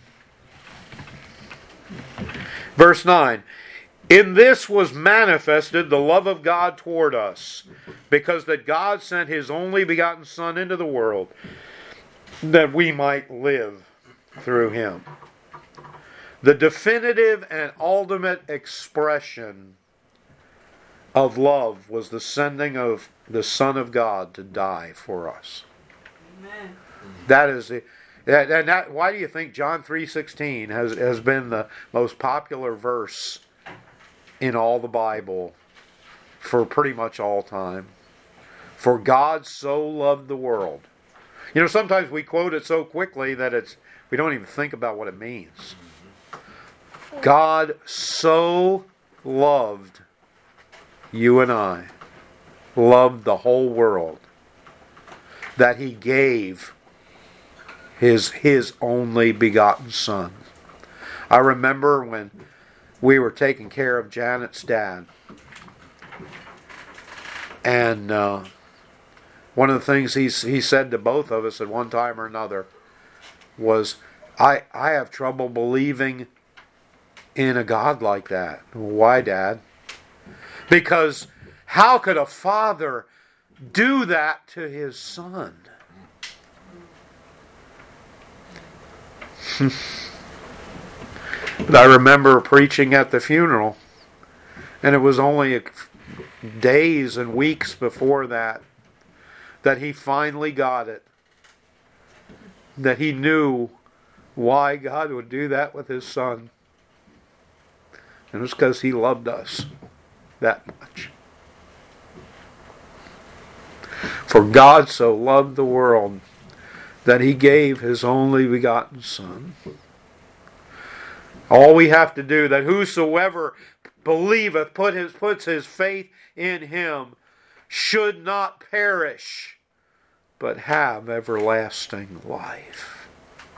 Verse 9. In this was manifested the love of God toward us, because that God sent his only begotten Son into the world, that we might live through him. The definitive and ultimate expression of love was the sending of the Son of God to die for us. Amen. That is it. And why do you think John 3:16 has been the most popular verse in all the Bible for pretty much all time? For God so loved the world. Sometimes we quote it so quickly that we don't even think about what it means. God so loved you and I loved the whole world that He gave His only begotten Son. I remember when we were taking care of Janet's dad, and one of the things he said to both of us at one time or another was, I have trouble believing in a God like that. Why, Dad? Because how could a father do that to his son? But I remember preaching at the funeral, and it was only days and weeks before that he finally got it. That he knew why God would do that with His Son. And it was because He loved us that much. For God so loved the world that He gave His only begotten Son. All we have to do, that whosoever believeth, puts his faith in Him, should not perish, but have everlasting life.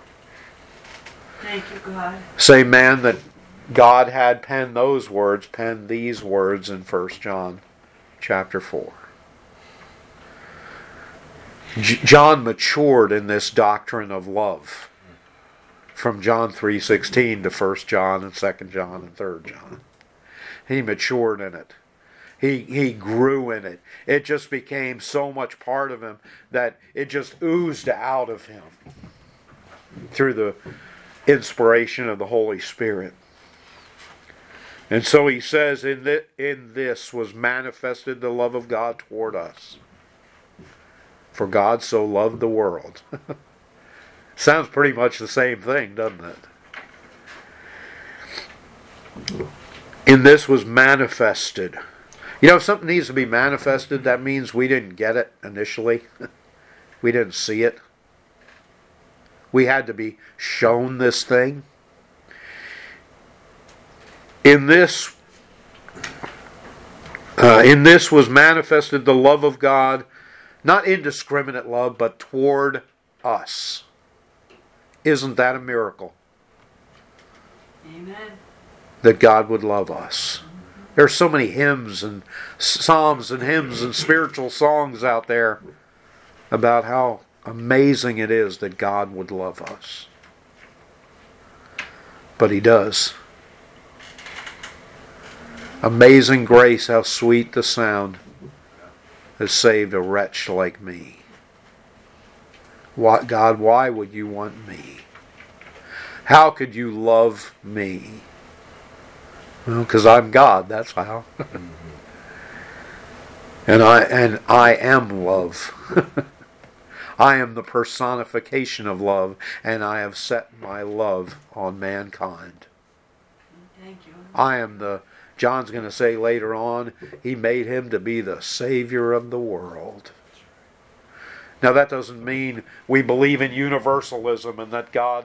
Thank you, God. Same man that God had penned these words in 1 John chapter 4. John matured in this doctrine of love from John 3:16 to 1 John and 2 John and 3 John. He matured in it. He grew in it. It just became so much part of him that it just oozed out of him through the inspiration of the Holy Spirit. And so he says, in this was manifested the love of God toward us. For God so loved the world. Sounds pretty much the same thing, doesn't it? In this was manifested. You know, if something needs to be manifested, that means we didn't get it initially. We didn't see it. We had to be shown this thing. In this was manifested the love of God, not indiscriminate love, but toward us. Isn't that a miracle? Amen. That God would love us. There are so many hymns and psalms and hymns and spiritual songs out there about how amazing it is that God would love us. But He does. Amazing grace, how sweet the sound has saved a wretch like me. God, why would you want me? How could you love me? Well, because I'm God, that's how. And I am love. I am the personification of love, and I have set my love on mankind. Thank you. I am John's going to say later on, He made Him to be the Savior of the world. Now that doesn't mean we believe in universalism and that God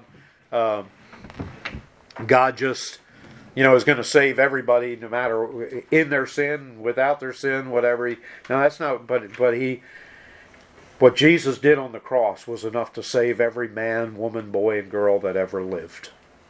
just, is going to save everybody no matter in their sin, without their sin, whatever. No, that's not. But what Jesus did on the cross was enough to save every man, woman, boy, and girl that ever lived.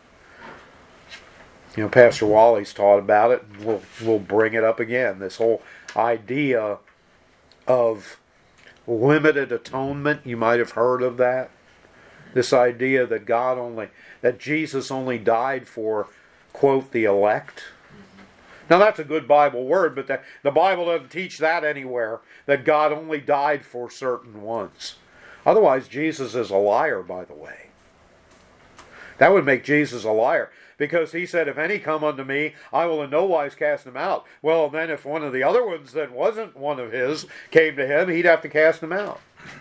Pastor Wally's taught about it, and we'll bring it up again. This whole idea of limited atonement, you might have heard of that. This idea that Jesus only died for, quote, the elect. Now that's a good Bible word, but the Bible doesn't teach that anywhere, that God only died for certain ones. Otherwise, Jesus is a liar, by the way. That would make Jesus a liar. Because He said, if any come unto me, I will in no wise cast him out. Well, then if one of the other ones that wasn't one of His came to Him, He'd have to cast him out.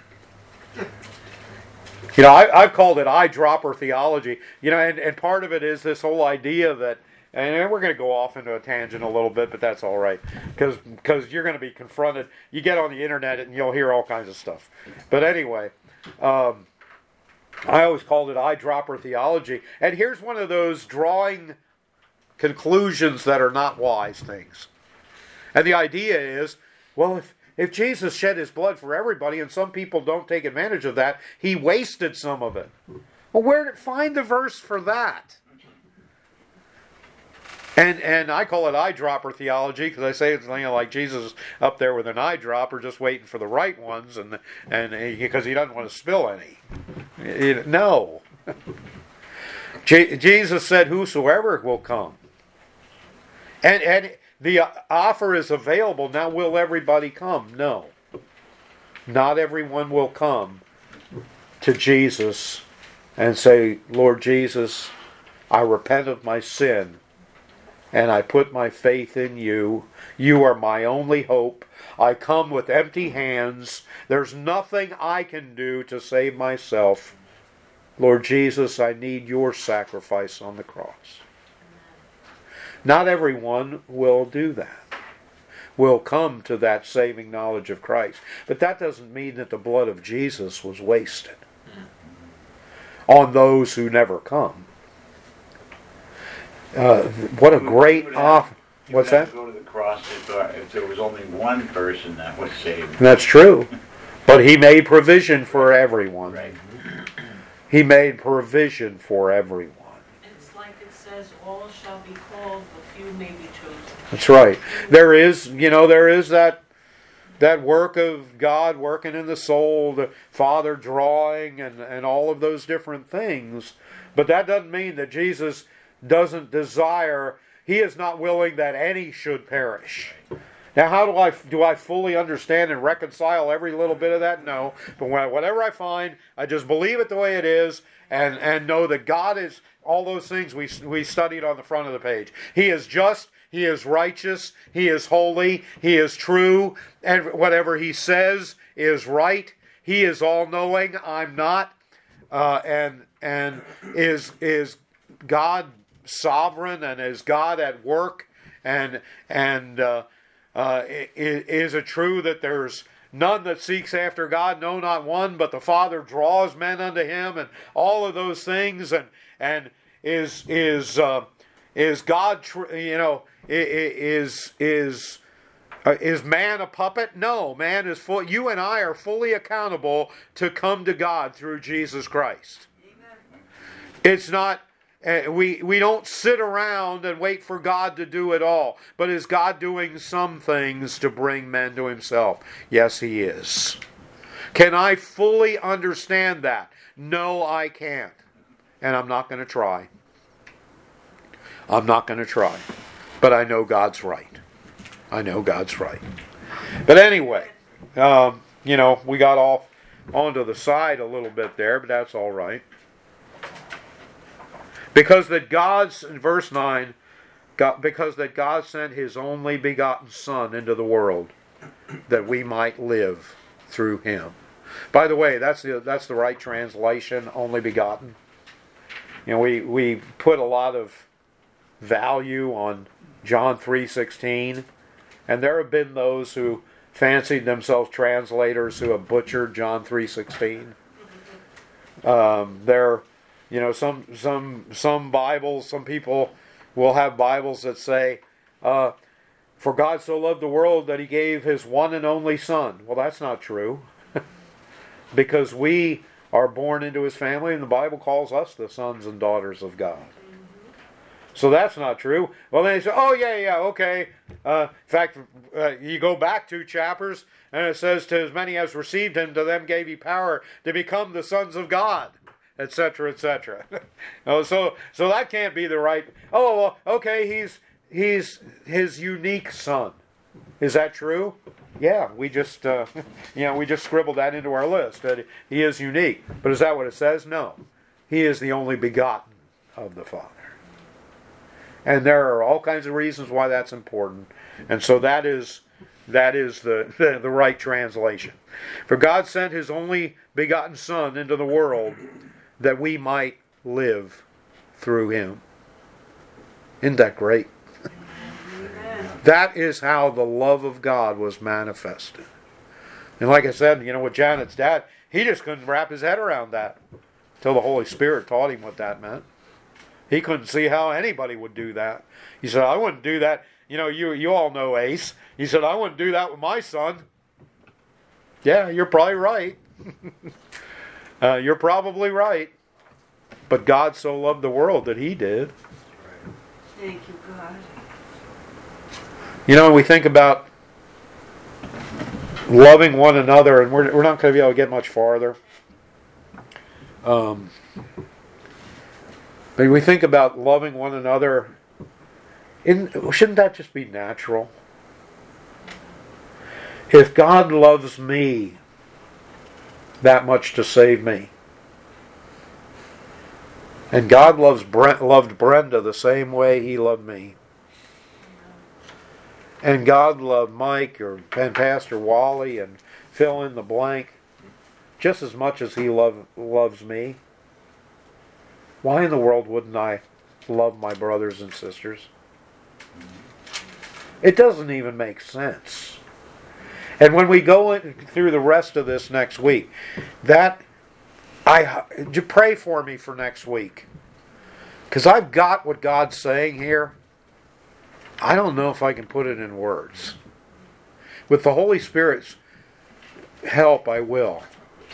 I've called it eyedropper theology. And part of it is this whole idea that, and we're going to go off into a tangent a little bit, but that's all right. Because you're going to be confronted. You get on the internet and you'll hear all kinds of stuff. But anyway, I always called it eyedropper theology. And here's one of those drawing conclusions that are not wise things. And the idea is, well, if Jesus shed his blood for everybody and some people don't take advantage of that, he wasted some of it. Well, where did find the verse for that? And I call it eyedropper theology because I say it's like Jesus up there with an eyedropper just waiting for the right ones and because he doesn't want to spill any. No. Jesus said, whosoever will come. And the offer is available. Now, will everybody come? No. Not everyone will come to Jesus and say, Lord Jesus, I repent of my sin and I put my faith in you. You are my only hope. I come with empty hands. There's nothing I can do to save myself. Lord Jesus, I need your sacrifice on the cross. Not everyone will do that, will come to that saving knowledge of Christ. But that doesn't mean that the blood of Jesus was wasted on those who never come. What a great offer. What's that? Go to the cross if there was only one person that was saved. That's true. But he made provision for everyone. Right. He made provision for everyone. It's like it says, all shall be called, but few may be chosen. That's right. There is that work of God working in the soul, the Father drawing, and all of those different things. But that doesn't mean that Jesus doesn't desire, he is not willing that any should perish. Now, how do I fully understand and reconcile every little bit of that? No. But whatever I find, I just believe it the way it is and know that God is all those things we studied on the front of the page. He is just, he is righteous, he is holy, he is true, and whatever he says is right. He is all-knowing, I'm not. And is God sovereign, and is God at work, and is it true that there's none that seeks after God, no, not one, but the Father draws men unto him, and all of those things, and is God, is man a puppet? No, man is full. You and I are fully accountable to come to God through Jesus Christ. Amen. It's not. We don't sit around and wait for God to do it all. But is God doing some things to bring men to himself? Yes, he is. Can I fully understand that? No, I can't. And I'm not going to try. I'm not going to try. But I know God's right. I know God's right. But anyway, we got off onto the side a little bit there, but that's all right. Because that God's, in verse 9, because that God sent his only begotten Son into the world, that we might live through him. By the way, that's the right translation, only begotten. We put a lot of value on John 3:16, and there have been those who fancied themselves translators who have butchered John 3:16. Some Bibles, some people will have Bibles that say, for God so loved the world that he gave his one and only Son. Well, that's not true. Because we are born into his family, and the Bible calls us the sons and daughters of God. So that's not true. Well, then they say, oh, yeah, okay. In fact, you go back 2 chapters, and it says, to as many as received him, to them gave he power to become the sons of God, etc., etc. So that can't be the right. Oh, well, okay, he's his unique son. Is that true? Yeah, we just scribbled that into our list, that he is unique. But is that what it says? No. He is the only begotten of the Father. And there are all kinds of reasons why that's important. And so that is the right translation. For God sent his only begotten Son into the world that we might live through him. Isn't that great? That is how the love of God was manifested. And like I said, with Janet's dad, he just couldn't wrap his head around that until the Holy Spirit taught him what that meant. He couldn't see how anybody would do that. He said, I wouldn't do that. You all know Ace. He said, I wouldn't do that with my son. Yeah, you're probably right. You're probably right. But God so loved the world that He did. Thank you, God. You know, when we think about loving one another, and we're not going to be able to get much farther. But we think about loving one another, shouldn't that just be natural? If God loves me that much to save me, and God loved Brenda the same way He loved me, and God loved Mike and Pastor Wally and fill in the blank just as much as He loves me, why in the world wouldn't I love my brothers and sisters? It doesn't even make sense. And when we go through the rest of this next week, pray for me for next week. Because I've got what God's saying here. I don't know if I can put it in words. With the Holy Spirit's help, I will.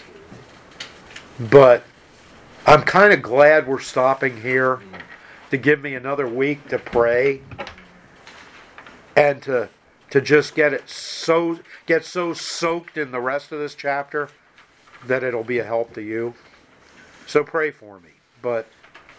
But I'm kind of glad we're stopping here to give me another week to pray and to just get so soaked in the rest of this chapter that it'll be a help to you. So pray for me. But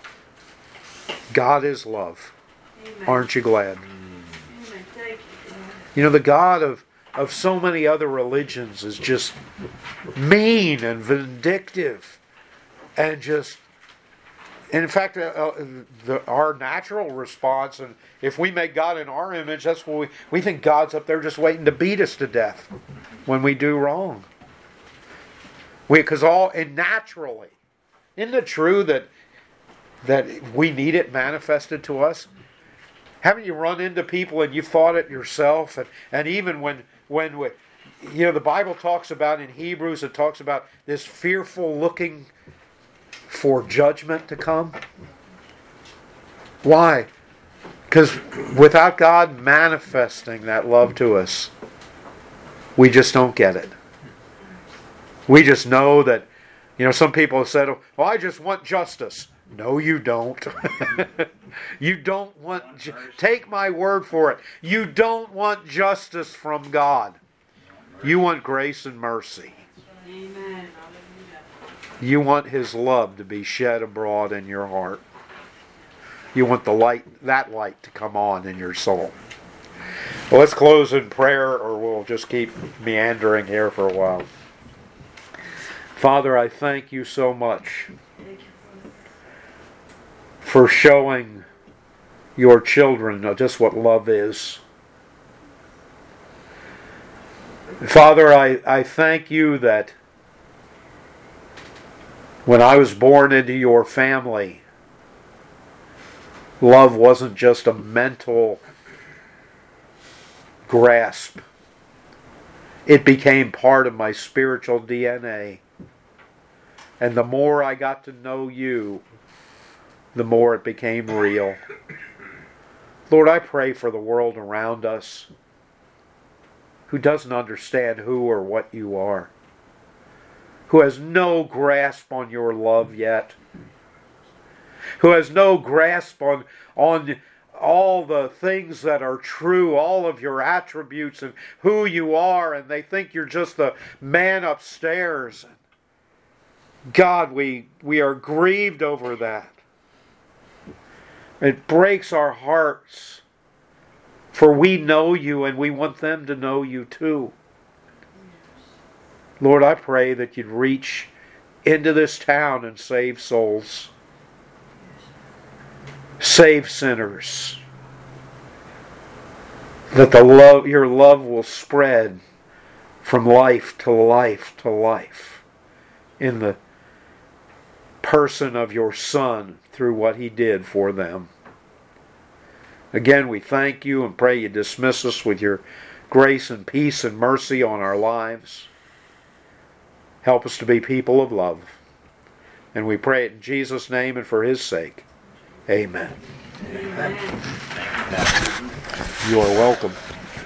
God is love. Amen. Aren't you glad? Amen. Thank you, God. You know, the God of so many other religions is just mean and vindictive and just... And in fact, our natural response, and if we make God in our image, that's what we think God's up there just waiting to beat us to death when we do wrong. Because naturally, isn't it true that we need it manifested to us? Haven't you run into people and you thought it yourself? And even when the Bible talks about in Hebrews, it talks about this fearful looking for judgment to come. Why? Because without God manifesting that love to us, we just don't get it. We just know that, some people have said, "Oh, I just want justice." No, you don't. You don't want... Take my word for it. You don't want justice from God. You want grace and mercy. Amen. You want His love to be shed abroad in your heart. You want that light to come on in your soul. Well, let's close in prayer, or we'll just keep meandering here for a while. Father, I thank You so much for showing Your children just what love is. Father, I thank You that when I was born into Your family, love wasn't just a mental grasp. It became part of my spiritual DNA. And the more I got to know You, the more it became real. Lord, I pray for the world around us who doesn't understand who or what You are, who has no grasp on Your love yet, who has no grasp on all the things that are true, all of Your attributes and who You are, and they think You're just the man upstairs. God, we are grieved over that. It breaks our hearts, for we know You and we want them to know You too. Lord, I pray that You'd reach into this town and save souls. Save sinners. That Your love will spread from life to life to life in the person of Your Son through what He did for them. Again, we thank You and pray You dismiss us with Your grace and peace and mercy on our lives. Help us to be people of love. And we pray it in Jesus' name and for His sake. Amen. Amen. You are welcome.